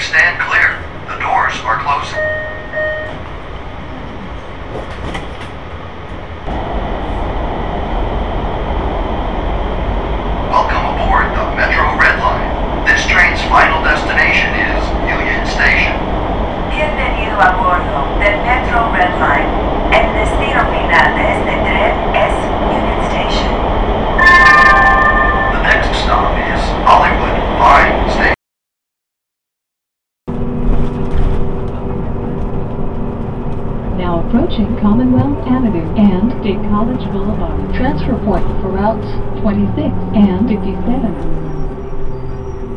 stand clear. The doors are closing. Welcome aboard the Metro Red Line. This train's final destination is Union Station. Bienvenido a bordo del Metro Red Line. El destino final de este tren es Union Station. The next stop is Hollywood Vine Station. Now approaching Commonwealth Avenue and State College Boulevard. Transfer point for routes 26 and 57.